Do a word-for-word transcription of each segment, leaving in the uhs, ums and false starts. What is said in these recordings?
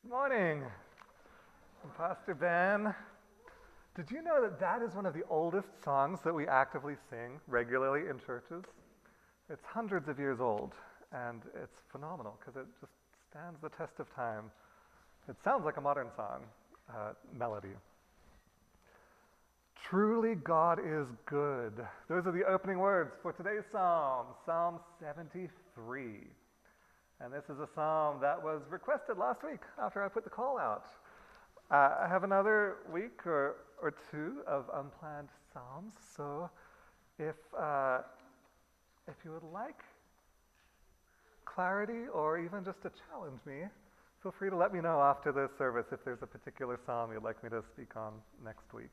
Morning. I'm Pastor Ben. Did you know that that is one of the oldest songs that we actively sing regularly in churches? It's hundreds of years old, and it's phenomenal because it just stands the test of time. It sounds like a modern song uh, melody. Truly God is good. Those are the opening words for today's psalm, Psalm seventy-three. And this is a psalm that was requested last week after I put the call out. Uh, I have another week or, or two of unplanned psalms, so if uh, if you would like clarity or even just to challenge me, feel free to let me know after the service if there's a particular psalm you'd like me to speak on next week.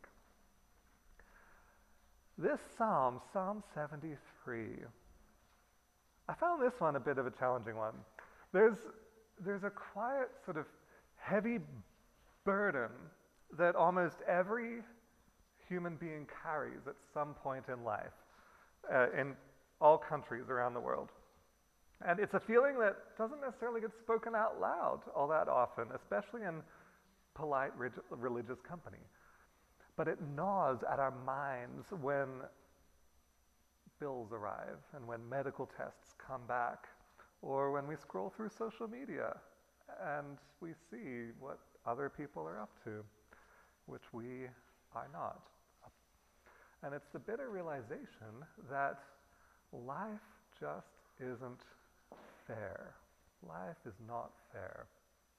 This psalm, Psalm seventy-three, I found this one a bit of a challenging one. There's, there's a quiet sort of heavy burden that almost every human being carries at some point in life, uh, in all countries around the world. And it's a feeling that doesn't necessarily get spoken out loud all that often, especially in polite rig- religious company. But it gnaws at our minds when bills arrive and when medical tests come back, or when we scroll through social media and we see what other people are up to, which we are not. And it's the bitter realization that life just isn't fair. Life is not fair.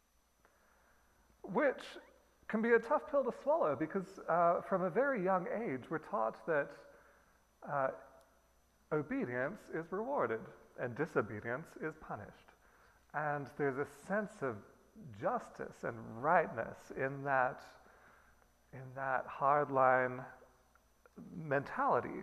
Which can be a tough pill to swallow because uh, from a very young age we're taught that uh, obedience is rewarded and disobedience is punished. And there's a sense of justice and rightness in that, in that hardline mentality.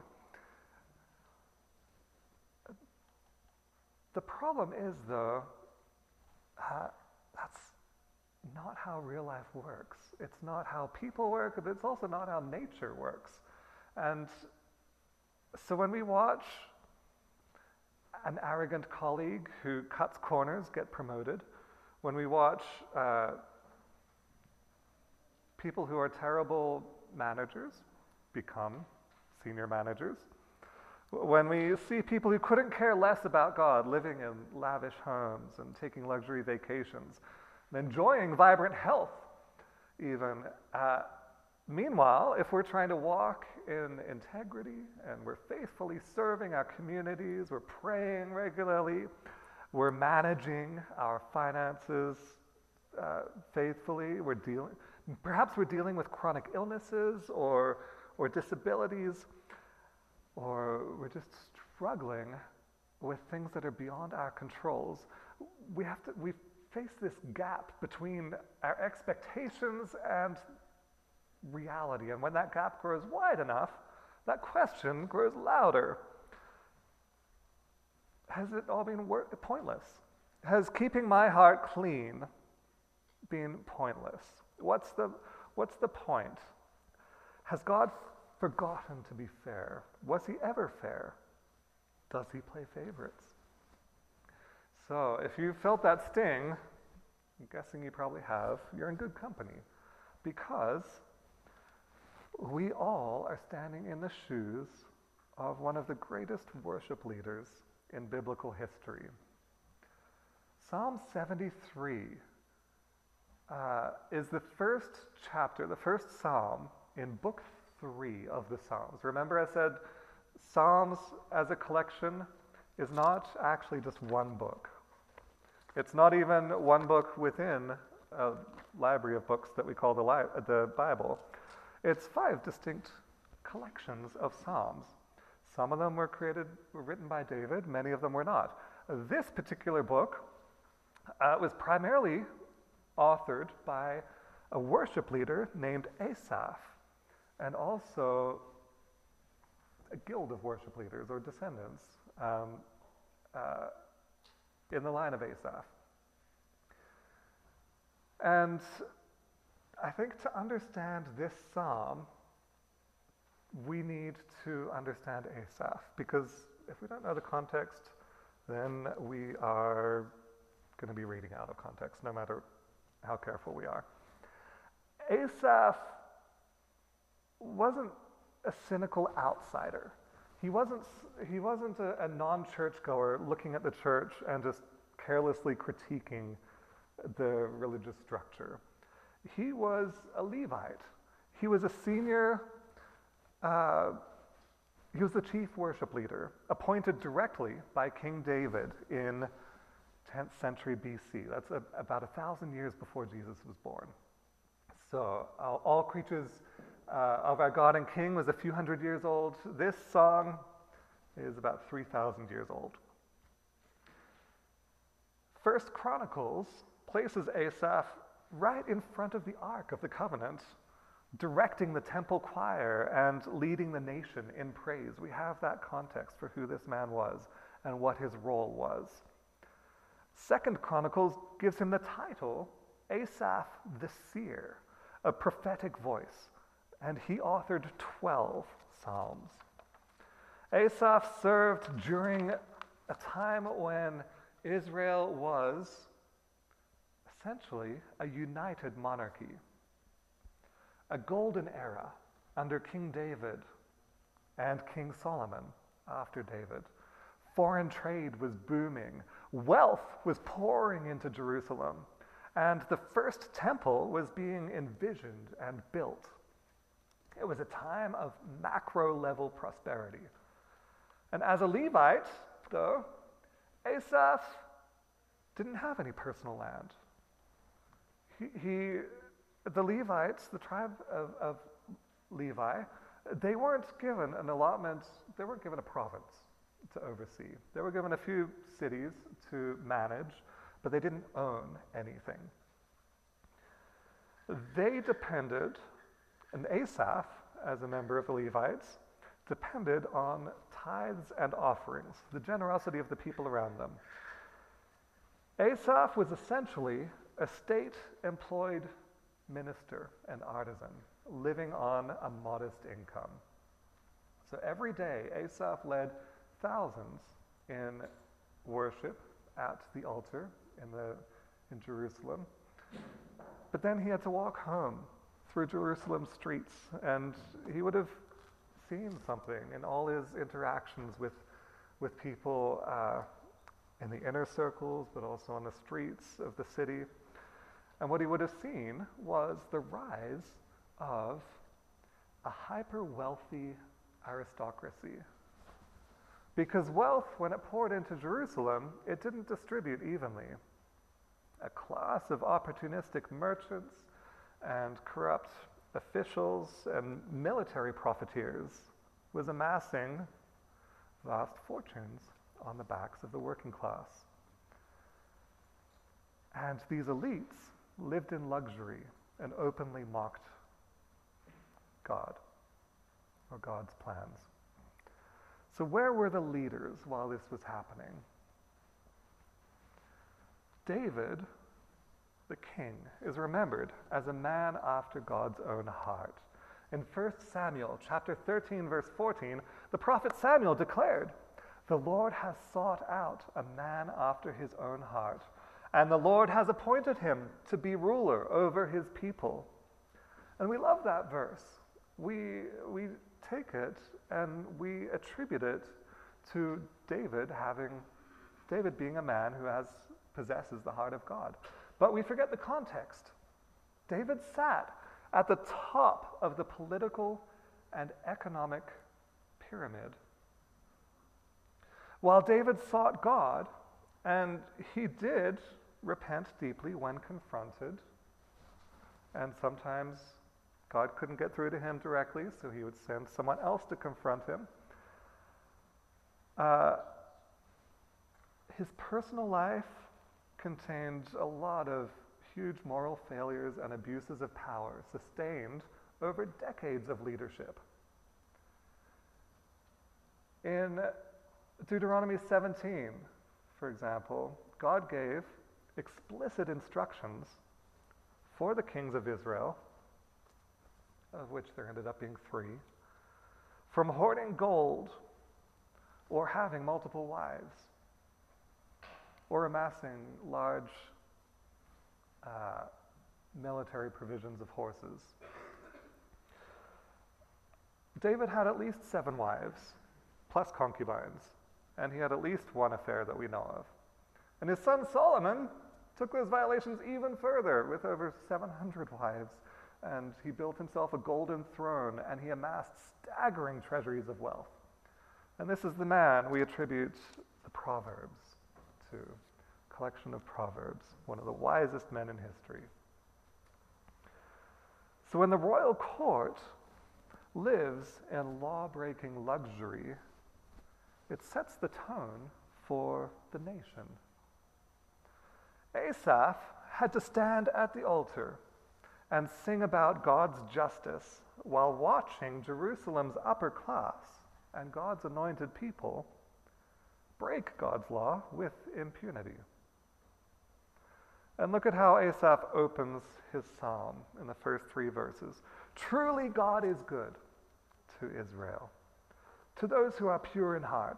The problem is, though, uh, that's not how real life works. It's not how people work, but it's also not how nature works. And so when we watch an arrogant colleague who cuts corners get promoted, when we watch uh, people who are terrible managers become senior managers, when we see people who couldn't care less about God living in lavish homes and taking luxury vacations and enjoying vibrant health even, uh, meanwhile, if we're trying to walk in integrity and we're faithfully serving our communities, we're praying regularly, we're managing our finances uh, faithfully, we're dealing, perhaps we're dealing with chronic illnesses or, or disabilities, or we're just struggling with things that are beyond our controls. We have to, we face this gap between our expectations and reality, and when that gap grows wide enough, that question grows louder. Has it all been wor- pointless? Has keeping my heart clean been pointless? What's the, what's the point? Has God forgotten to be fair? Was he ever fair? Does he play favorites? So if you felt that sting, I'm guessing you probably have, you're in good company, because we all are standing in the shoes of one of the greatest worship leaders in biblical history. Psalm seventy-three uh, is the first chapter, the first psalm in book three of the Psalms. Remember I said Psalms as a collection is not actually just one book. It's not even one book within a library of books that we call the, li- the Bible. It's five distinct collections of psalms. Some of them were created, were written by David, many of them were not. This particular book uh, was primarily authored by a worship leader named Asaph, and also a guild of worship leaders or descendants um, uh, in the line of Asaph. And I think to understand this psalm, we need to understand Asaph, because if we don't know the context, then we are going to be reading out of context, no matter how careful we are. Asaph wasn't a cynical outsider. He wasn't, he wasn't a, a non-churchgoer looking at the church and just carelessly critiquing the religious structure. He was a Levite. He was a senior, uh, he was the chief worship leader, appointed directly by King David in tenth century B C. That's a, about a thousand years before Jesus was born. So uh, all creatures uh, of our God and King was a few hundred years old. This song is about three thousand years old. First Chronicles places Asaph right in front of the Ark of the Covenant, directing the temple choir and leading the nation in praise. We have that context for who this man was and what his role was. Second Chronicles gives him the title Asaph the Seer, a prophetic voice, and he authored twelve psalms. Asaph served during a time when Israel was essentially a united monarchy, a golden era under King David and King Solomon after David. Foreign trade was booming. Wealth was pouring into Jerusalem. And the first temple was being envisioned and built. It was a time of macro-level prosperity. And as a Levite, though, Asaph didn't have any personal land. He, he the Levites, the tribe of, of Levi, they weren't given an allotment, they weren't given a province to oversee. They were given a few cities to manage, but they didn't own anything. They depended, and Asaph, as a member of the Levites, depended on tithes and offerings, the generosity of the people around them. Asaph was essentially a state-employed minister and artisan, living on a modest income. So every day, Asaph led thousands in worship at the altar in, the, in Jerusalem. But then he had to walk home through Jerusalem's streets, and he would have seen something in all his interactions with, with people uh, in the inner circles, but also on the streets of the city. And what he would have seen was the rise of a hyper-wealthy aristocracy. Because wealth, when it poured into Jerusalem, it didn't distribute evenly. A class of opportunistic merchants and corrupt officials and military profiteers was amassing vast fortunes on the backs of the working class. And these elites lived in luxury and openly mocked God or God's plans. So where were the leaders while this was happening? David, the king, is remembered as a man after God's own heart. In First Samuel chapter thirteen, verse fourteen, the prophet Samuel declared, "The Lord has sought out a man after his own heart, and the Lord has appointed him to be ruler over his people." And we love that verse. We, we take it and we attribute it to David having, David being a man who has, possesses the heart of God. But we forget the context. David sat at the top of the political and economic pyramid. While David sought God, and he did repent deeply when confronted, and sometimes God couldn't get through to him directly, so he would send someone else to confront him. Uh, his personal life contained a lot of huge moral failures and abuses of power sustained over decades of leadership. In Deuteronomy seventeen, for example, God gave explicit instructions for the kings of Israel, of which there ended up being three, from hoarding gold or having multiple wives or amassing large uh, military provisions of horses. David had at least seven wives, plus concubines, and he had at least one affair that we know of. And his son Solomon took those violations even further with over seven hundred wives, and he built himself a golden throne, and he amassed staggering treasuries of wealth. And this is the man we attribute the Proverbs to, a collection of Proverbs, one of the wisest men in history. So when the royal court lives in law-breaking luxury, it sets the tone for the nation. Asaph had to stand at the altar and sing about God's justice while watching Jerusalem's upper class and God's anointed people break God's law with impunity. And look at how Asaph opens his psalm in the first three verses. Truly God is good to Israel, to those who are pure in heart.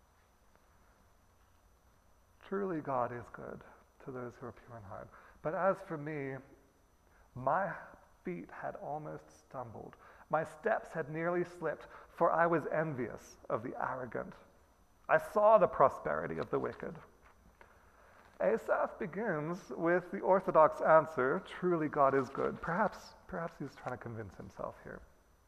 Truly God is good to those who are pure in heart. But as for me, my feet had almost stumbled. My steps had nearly slipped, for I was envious of the arrogant. I saw the prosperity of the wicked. Asaph begins with the orthodox answer, truly God is good. Perhaps, perhaps he's trying to convince himself here.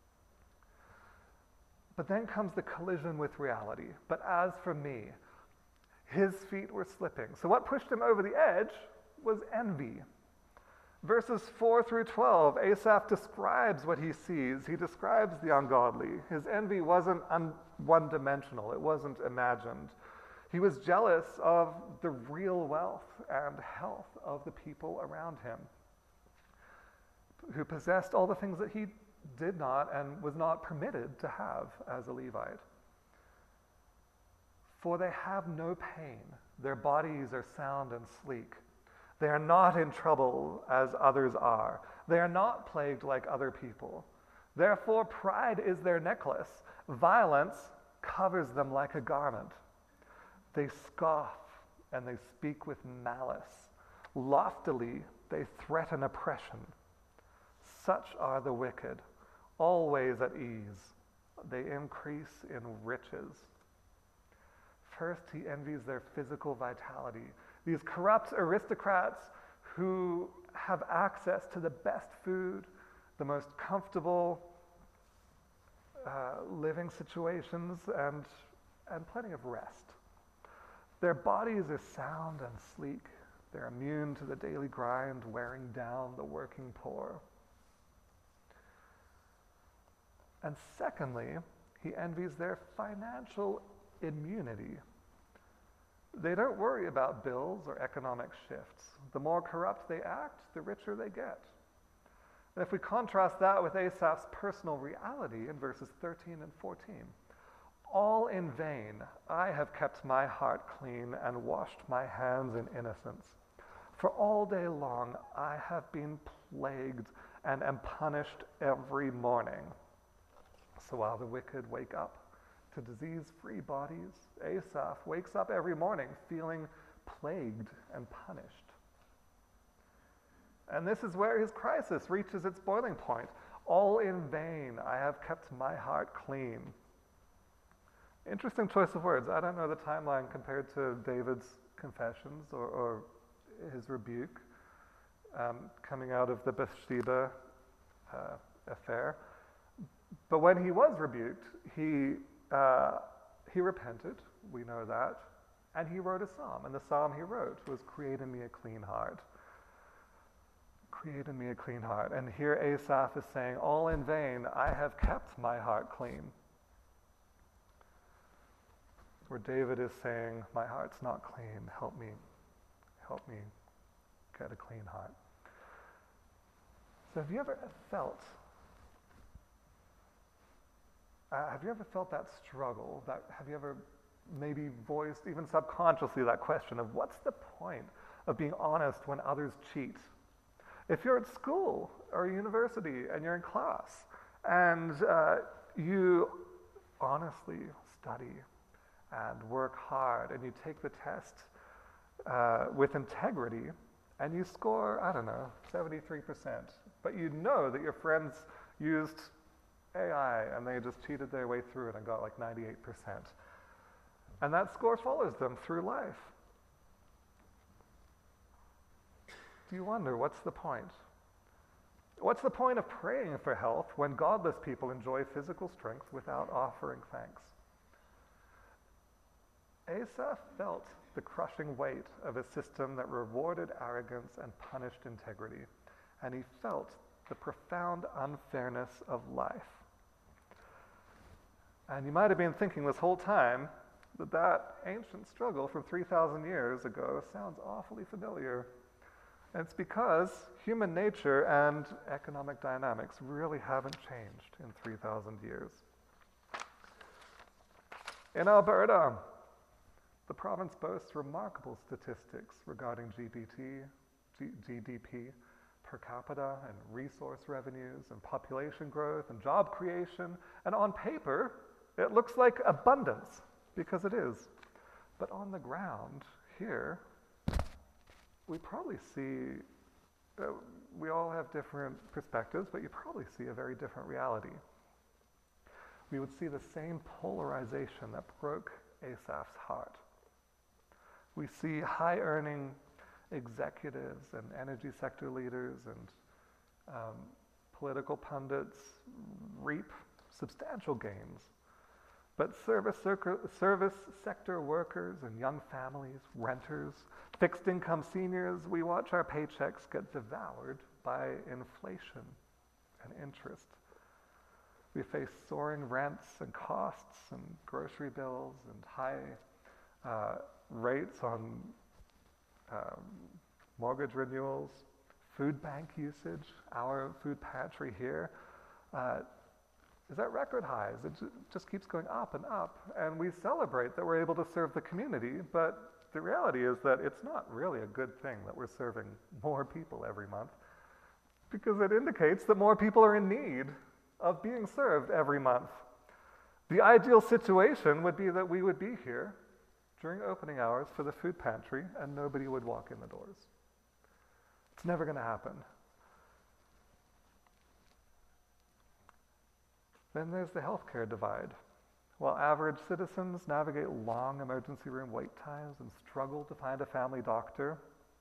But then comes the collision with reality. But as for me, his feet were slipping. So what pushed him over the edge was envy. Verses four through twelve, Asaph describes what he sees. He describes the ungodly. His envy wasn't un- one-dimensional. It wasn't imagined. He was jealous of the real wealth and health of the people around him, who possessed all the things that he did not and was not permitted to have as a Levite. For they have no pain. Their bodies are sound and sleek. They are not in trouble as others are. They are not plagued like other people. Therefore, pride is their necklace. Violence covers them like a garment. They scoff and they speak with malice. Loftily, they threaten oppression. Such are the wicked, always at ease. They increase in riches. First, he envies their physical vitality. These corrupt aristocrats who have access to the best food, the most comfortable uh, living situations, and, and plenty of rest. Their bodies are sound and sleek. They're immune to the daily grind, wearing down the working poor. And secondly, he envies their financial immunity. They don't worry about bills or economic shifts. The more corrupt they act, the richer they get. And if we contrast that with Asaph's personal reality in verses thirteen and fourteen, all in vain I have kept my heart clean and washed my hands in innocence. For all day long I have been plagued and am punished every morning. So while the wicked wake up to disease-free bodies, Asaph wakes up every morning feeling plagued and punished. And this is where his crisis reaches its boiling point. All in vain I have kept my heart clean. Interesting choice of words. I don't know the timeline compared to David's confessions or, or his rebuke um, coming out of the Bathsheba uh, affair. But when he was rebuked, he uh, he repented, we know that, and he wrote a psalm. And the psalm he wrote was, "Create in me a clean heart. Create in me a clean heart." And here Asaph is saying, all in vain, I have kept my heart clean. Where David is saying, my heart's not clean, help me, help me get a clean heart. So have you ever felt, uh, have you ever felt that struggle? That have you ever maybe voiced, even subconsciously, that question of what's the point of being honest when others cheat? If you're at school or university and you're in class and uh, you honestly study and work hard and you take the test uh, with integrity and you score, I don't know, seventy-three percent. But you know that your friends used A I and they just cheated their way through it and got like ninety-eight percent. And that score follows them through life. Do you wonder, what's the point? What's the point of praying for health when godless people enjoy physical strength without offering thanks? Asaph felt the crushing weight of a system that rewarded arrogance and punished integrity, and he felt the profound unfairness of life. And you might have been thinking this whole time that that ancient struggle from three thousand years ago sounds awfully familiar. And it's because human nature and economic dynamics really haven't changed in three thousand years. In Alberta, the province boasts remarkable statistics regarding G D P, G- G D P per capita and resource revenues and population growth and job creation. And on paper, it looks like abundance, because it is. But on the ground here, we probably see, uh, we all have different perspectives, but you probably see a very different reality. We would see the same polarization that broke Asaph's heart. We see high-earning executives and energy sector leaders and um, political pundits reap substantial gains. But service, circ- service sector workers and young families, renters, fixed income seniors, we watch our paychecks get devoured by inflation and interest. We face soaring rents and costs and grocery bills and high uh, rates on um, mortgage renewals, food bank usage. Our food pantry here uh, is at record highs. It ju- just keeps going up and up. And we celebrate that we're able to serve the community, but the reality is that it's not really a good thing that we're serving more people every month, because it indicates that more people are in need of being served every month. The ideal situation would be that we would be here during opening hours for the food pantry and nobody would walk in the doors. It's never going to happen. Then there's the healthcare divide. While average citizens navigate long emergency room wait times and struggle to find a family doctor,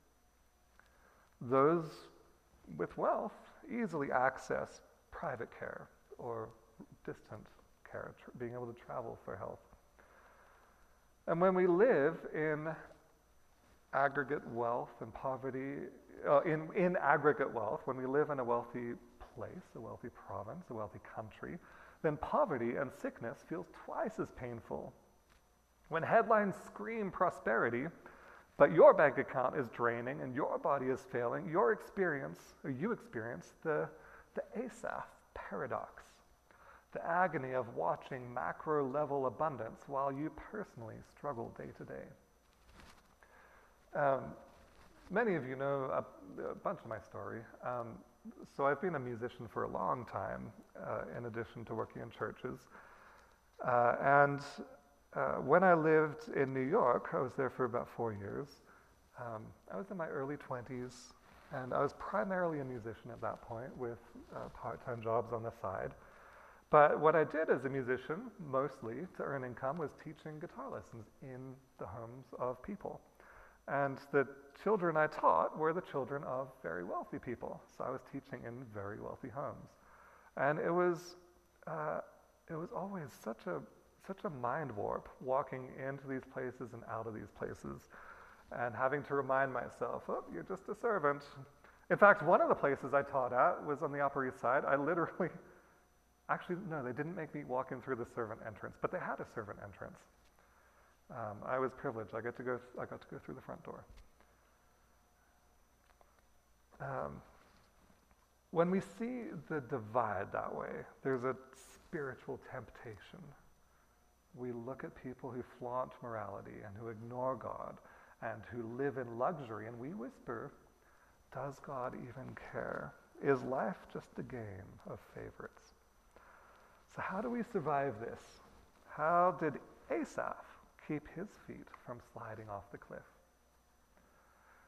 those with wealth easily access private care or distant care, tr- being able to travel for health. And when we live in aggregate wealth and poverty, uh, in, in aggregate wealth, when we live in a wealthy place, a wealthy province, a wealthy country, then poverty and sickness feels twice as painful. When headlines scream prosperity, but your bank account is draining and your body is failing, your experience, or you experience the, the Asaph paradox, the agony of watching macro-level abundance while you personally struggle day to day. Um, many of you know a, a bunch of my story. Um, so I've been a musician for a long time, uh, in addition to working in churches. Uh, and uh, when I lived in New York, I was there for about four years. Um, I was in my early twenties, and I was primarily a musician at that point with uh, part-time jobs on the side. But what I did as a musician, mostly to earn income, was teaching guitar lessons in the homes of people. And the children I taught were the children of very wealthy people. So I was teaching in very wealthy homes. And it was uh, it was always such a such a mind warp walking into these places and out of these places and having to remind myself, oh, you're just a servant. In fact, one of the places I taught at was on the Upper East Side. I literally Actually, no, they didn't make me walk in through the servant entrance, but they had a servant entrance. Um, I was privileged. I got to go. I got to go through the front door. Um, when we see the divide that way, there's a spiritual temptation. We look at people who flaunt morality and who ignore God and who live in luxury, and we whisper, "Does God even care? Is life just a game of favorites?" So how do we survive this? How did Asaph keep his feet from sliding off the cliff?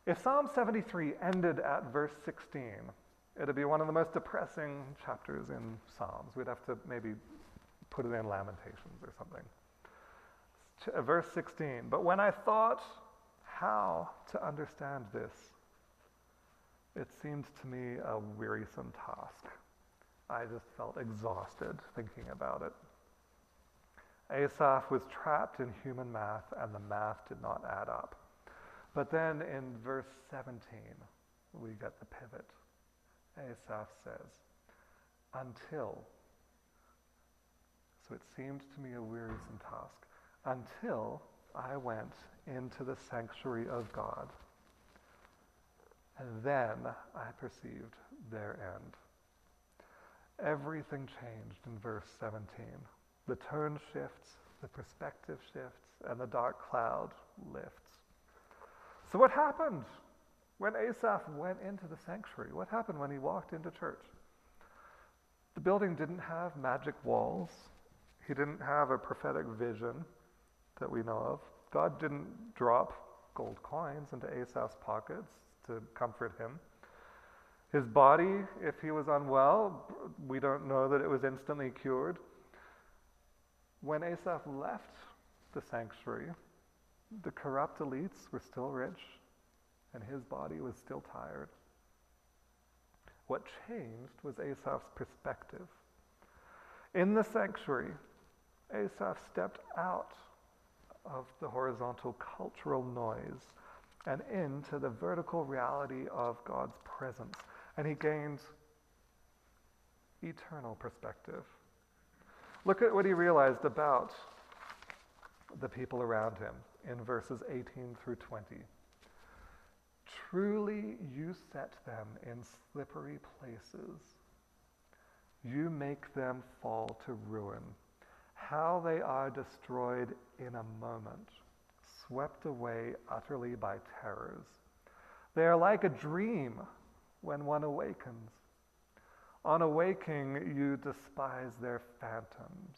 If Psalm seventy-three ended at verse sixteen, it'd be one of the most depressing chapters in Psalms. We'd have to maybe put it in Lamentations or something. Ch- Verse sixteen, but when I thought how to understand this, it seemed to me a wearisome task. I just felt exhausted thinking about it. Asaph was trapped in human math, and the math did not add up. But then in verse seventeen, we get the pivot. Asaph says, until, so it seemed to me a wearisome task, until I went into the sanctuary of God, and then I perceived their end. Everything changed in verse seventeen. The turn shifts, the perspective shifts, and the dark cloud lifts. So what happened when Asaph went into the sanctuary? What happened when he walked into church? The building didn't have magic walls. He didn't have a prophetic vision that we know of. God didn't drop gold coins into Asaph's pockets to comfort him. His body, if he was unwell, we don't know that it was instantly cured. When Asaph left the sanctuary, the corrupt elites were still rich, and his body was still tired. What changed was Asaph's perspective. In the sanctuary, Asaph stepped out of the horizontal cultural noise and into the vertical reality of God's presence, and he gained eternal perspective. Look at what he realized about the people around him in verses eighteen through twenty. Truly you set them in slippery places. You make them fall to ruin. How they are destroyed in a moment, swept away utterly by terrors. They are like a dream when one awakens. On awaking, you despise their phantoms.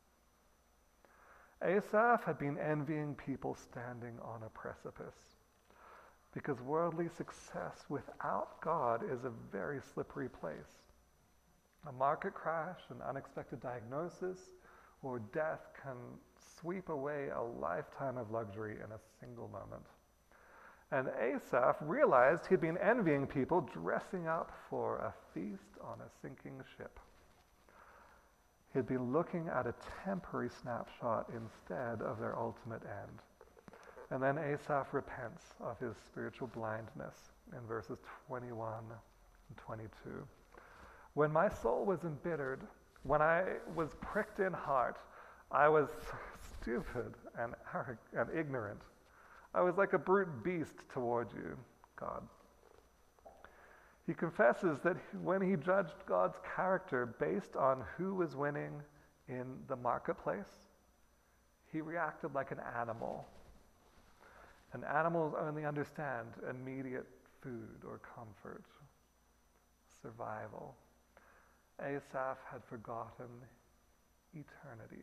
Asaph had been envying people standing on a precipice, because worldly success without God is a very slippery place. A market crash, an unexpected diagnosis, or death can sweep away a lifetime of luxury in a single moment. And Asaph realized he'd been envying people dressing up for a feast on a sinking ship. He'd been looking at a temporary snapshot instead of their ultimate end. And then Asaph repents of his spiritual blindness in verses twenty-one and twenty-two. When my soul was embittered, when I was pricked in heart, I was stupid and arrogant and ignorant. I was like a brute beast toward you, God. He confesses that when he judged God's character based on who was winning in the marketplace, he reacted like an animal. And animals only understand immediate food or comfort, survival. Asaph had forgotten eternity.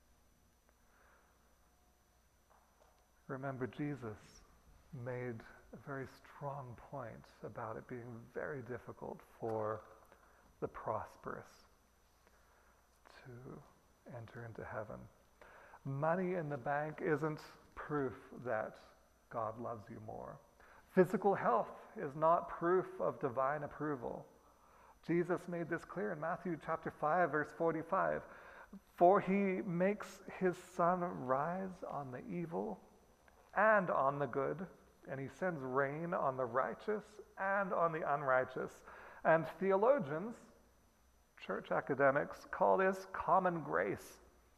Remember, Jesus made a very strong point about it being very difficult for the prosperous to enter into heaven. Money in the bank isn't proof that God loves you more. Physical health is not proof of divine approval. Jesus made this clear in Matthew chapter five, verse forty-five. For he makes his sun rise on the evil and on the good, and he sends rain on the righteous and on the unrighteous. And theologians, church academics, call this common grace.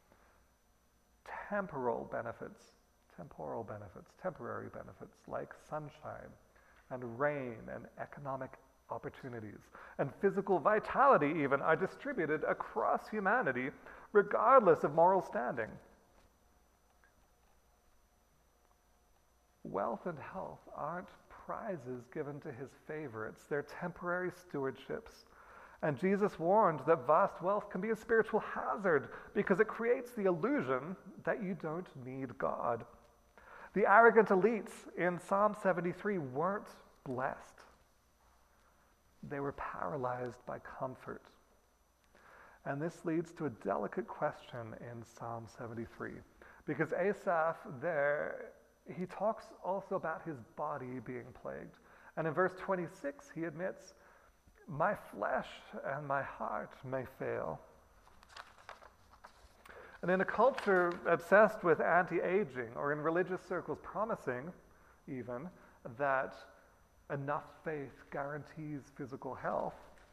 Temporal benefits, temporal benefits, temporary benefits like sunshine and rain and economic opportunities and physical vitality even are distributed across humanity regardless of moral standing. Wealth and health aren't prizes given to his favorites. They're temporary stewardships. And Jesus warned that vast wealth can be a spiritual hazard because it creates the illusion that you don't need God. The arrogant elites in Psalm seventy-three weren't blessed. They were paralyzed by comfort. And this leads to a delicate question in Psalm seventy-three. Because Asaph there, he talks also about his body being plagued. And in verse twenty-six, he admits, "My flesh and my heart may fail." And in a culture obsessed with anti-aging, or in religious circles promising even that enough faith guarantees physical health,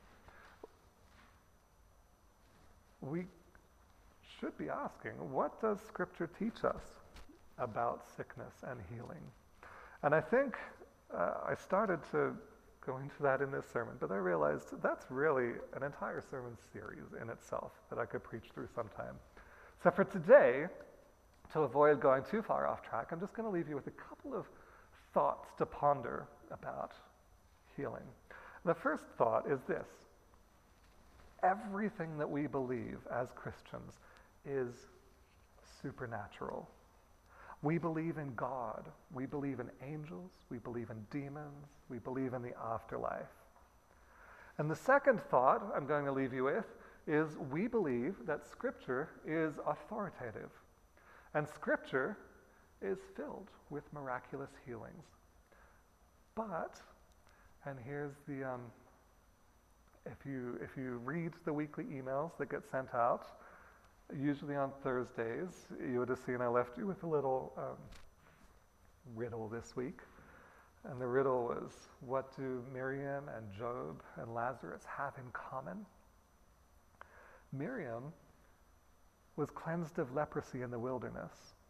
we should be asking, what does Scripture teach us about sickness and healing? And I think uh, I started to go into that in this sermon, but I realized that's really an entire sermon series in itself that I could preach through sometime. So for today, to avoid going too far off track, I'm just going to leave you with a couple of thoughts to ponder about healing. The first thought is this: everything that we believe as Christians is supernatural. We believe in God. We believe in angels. We believe in demons. We believe in the afterlife. And the second thought I'm going to leave you with is we believe that Scripture is authoritative. And Scripture is filled with miraculous healings. But, and here's the, um, if you if you read the weekly emails that get sent out, usually on Thursdays, you would have seen I left you with a little um, riddle this week. And the riddle was, what do Miriam and Job and Lazarus have in common? Miriam was cleansed of leprosy in the wilderness.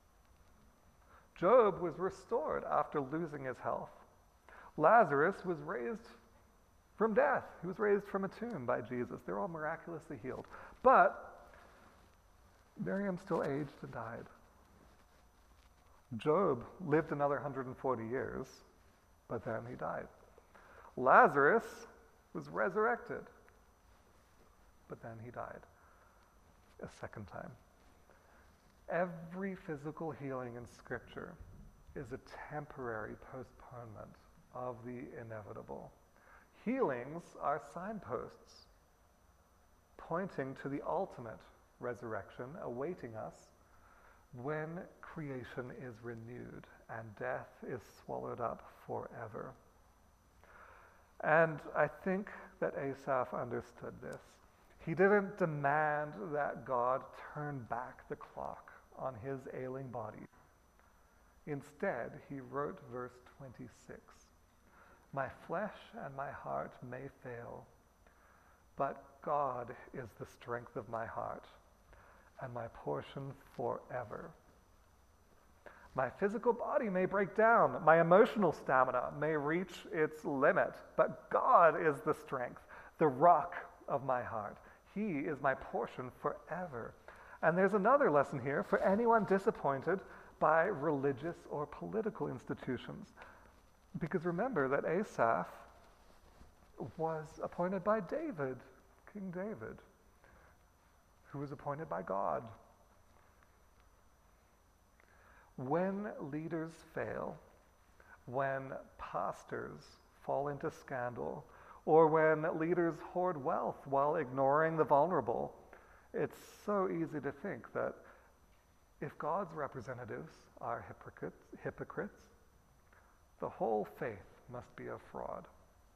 Job was restored after losing his health. Lazarus was raised from death. He was raised from a tomb by Jesus. They're all miraculously healed. But Miriam still aged and died. Job lived another one hundred forty years, but then he died. Lazarus was resurrected, but then he died a second time. Every physical healing in Scripture is a temporary postponement of the inevitable. Healings are signposts pointing to the ultimate resurrection awaiting us when creation is renewed and death is swallowed up forever. And I think that Asaph understood this. He didn't demand that God turn back the clock on his ailing body. Instead, he wrote verse twenty-six, "My flesh and my heart may fail, but God is the strength of my heart and my portion forever. My physical body may break down, my emotional stamina may reach its limit, but God is the strength, the rock of my heart. He is my portion forever." And there's another lesson here for anyone disappointed by religious or political institutions. Because remember that Asaph was appointed by David, King David, who was appointed by God. When leaders fail, when pastors fall into scandal, or when leaders hoard wealth while ignoring the vulnerable, it's so easy to think that if God's representatives are hypocrites, hypocrites, the whole faith must be a fraud.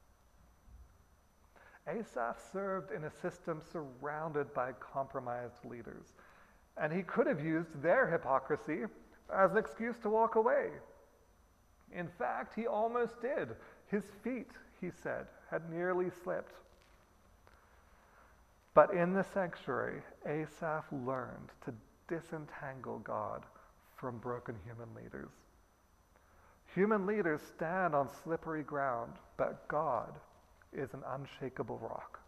Asaph served in a system surrounded by compromised leaders, and he could have used their hypocrisy as an excuse to walk away. In fact, he almost did. His feet, he said, had nearly slipped. But in the sanctuary, Asaph learned to disentangle God from broken human leaders. Human leaders stand on slippery ground, but God is an unshakable rock.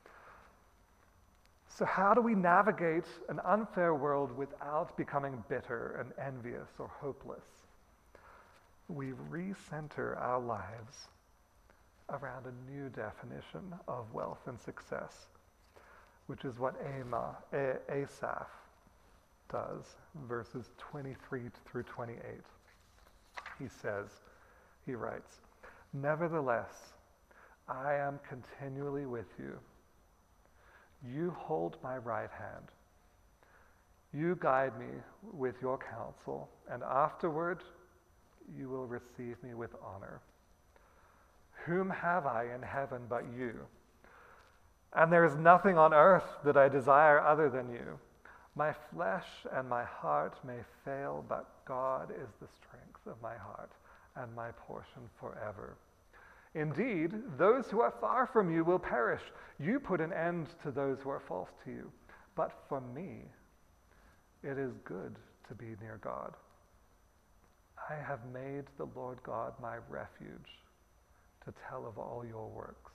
So how do we navigate an unfair world without becoming bitter and envious or hopeless? We recenter our lives around a new definition of wealth and success, which is what Ema, A- Asaph does, verses twenty-three through twenty-eight. he says, he writes, "Nevertheless, I am continually with you. You hold my right hand. You guide me with your counsel, and afterward you will receive me with honor. Whom have I in heaven but you? And there is nothing on earth that I desire other than you. My flesh and my heart may fail, but God is the strength of my heart and my portion forever. Indeed, those who are far from you will perish. You put an end to those who are false to you. But for me, it is good to be near God. I have made the Lord God my refuge to tell of all your works."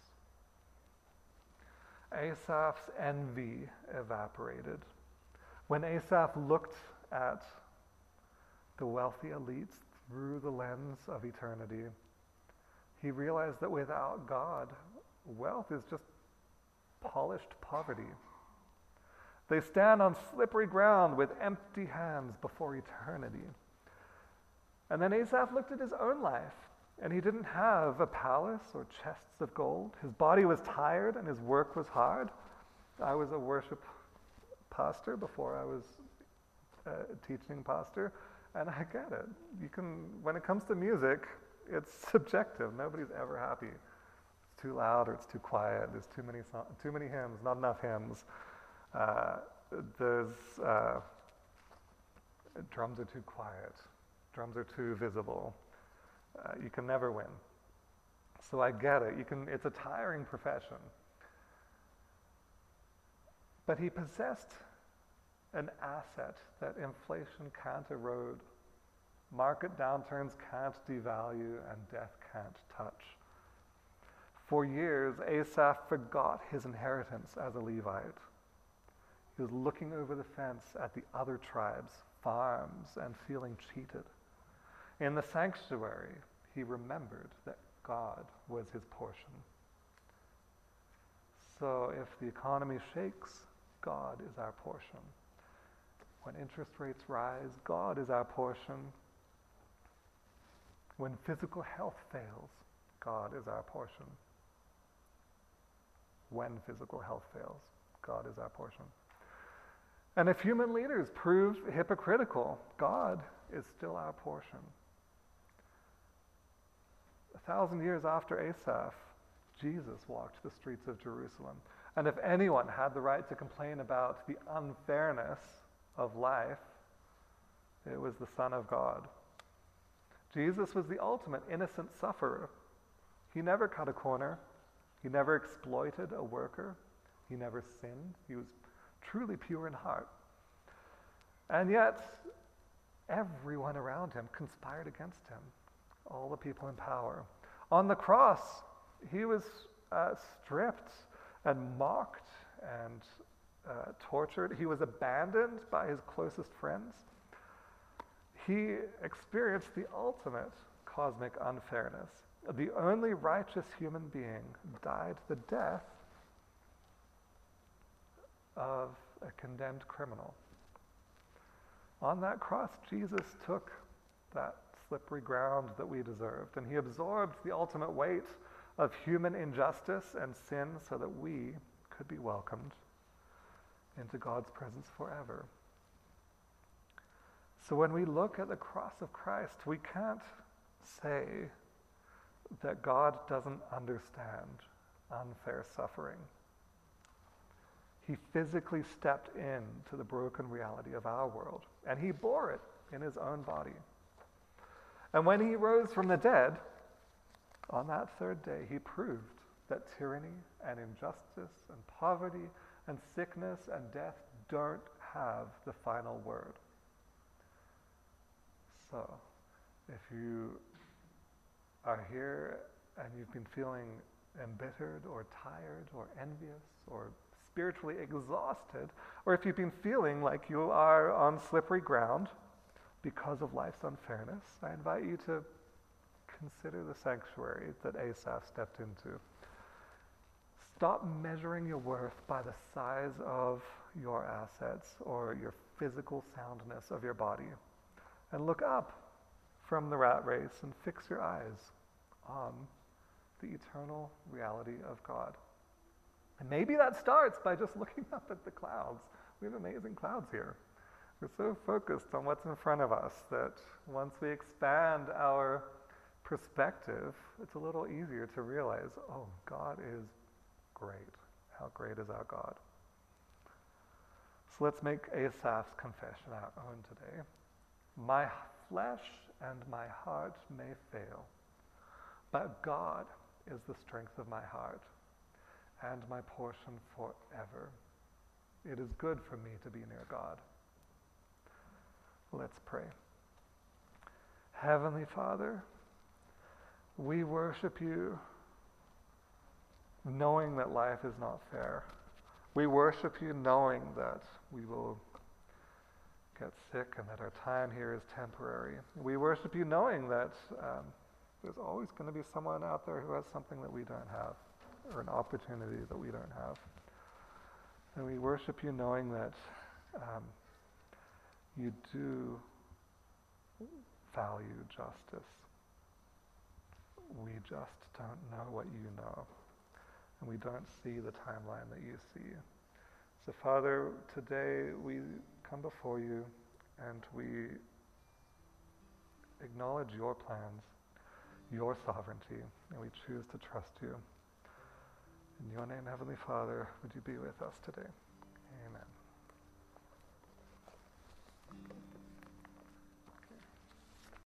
Asaph's envy evaporated. When Asaph looked at the wealthy elites through the lens of eternity, he realized that without God, wealth is just polished poverty. They stand on slippery ground with empty hands before eternity. And then Asaph looked at his own life, and he didn't have a palace or chests of gold. His body was tired and his work was hard. I was a worship pastor before I was a teaching pastor, and I get it. You can, when it comes to music, it's subjective. Nobody's ever happy. It's too loud or it's too quiet. There's too many so- too many hymns, not enough hymns. Uh, there's uh, drums are too quiet. Drums are too visible. Uh, you can never win. So I get it. You can. It's a tiring profession. But he possessed an asset that inflation can't erode, market downturns can't devalue, and death can't touch. For years, Asaph forgot his inheritance as a Levite. He was looking over the fence at the other tribes' farms and feeling cheated. In the sanctuary, he remembered that God was his portion. So if the economy shakes, God is our portion. When interest rates rise, God is our portion. When physical health fails, God is our portion. When physical health fails, God is our portion. And if human leaders prove hypocritical, God is still our portion. A thousand years after Asaph, Jesus walked the streets of Jerusalem. And if anyone had the right to complain about the unfairness of life, it was the Son of God. Jesus was the ultimate innocent sufferer. He never cut a corner. He never exploited a worker. He never sinned. He was truly pure in heart. And yet, everyone around him conspired against him, all the people in power. On the cross, he was uh, stripped and mocked and uh, tortured. He was abandoned by his closest friends. He experienced the ultimate cosmic unfairness. The only righteous human being died the death of a condemned criminal. On that cross, Jesus took that slippery ground that we deserved, and he absorbed the ultimate weight of human injustice and sin so that we could be welcomed into God's presence forever. So when we look at the cross of Christ, we can't say that God doesn't understand unfair suffering. He physically stepped into the broken reality of our world, and he bore it in his own body. And when he rose from the dead, on that third day, he proved that tyranny and injustice and poverty and sickness and death don't have the final word. So, if you are here and you've been feeling embittered or tired or envious or spiritually exhausted, or if you've been feeling like you are on slippery ground because of life's unfairness, I invite you to consider the sanctuary that Asaph stepped into. Stop measuring your worth by the size of your assets or your physical soundness of your body, and look up, from the rat race and fix your eyes on the eternal reality of God. And maybe that starts by just looking up at the clouds. We have amazing clouds here. We're so focused on what's in front of us that once we expand our perspective, it's a little easier to realize, oh, God is great. How great is our God? So let's make Asaph's confession our own today. My flesh and my heart may fail, but God is the strength of my heart and my portion forever. It is good for me to be near God. Let's pray. Heavenly Father, we worship you knowing that life is not fair. We worship you knowing that we will get sick and that our time here is temporary. We worship you knowing that um, there's always going to be someone out there who has something that we don't have, or an opportunity that we don't have. And we worship you knowing that um, you do value justice. We just don't know what you know. And we don't see the timeline that you see. So Father, today we come before you and we acknowledge your plans, your sovereignty, and we choose to trust you. In your name, Heavenly Father, would you be with us today?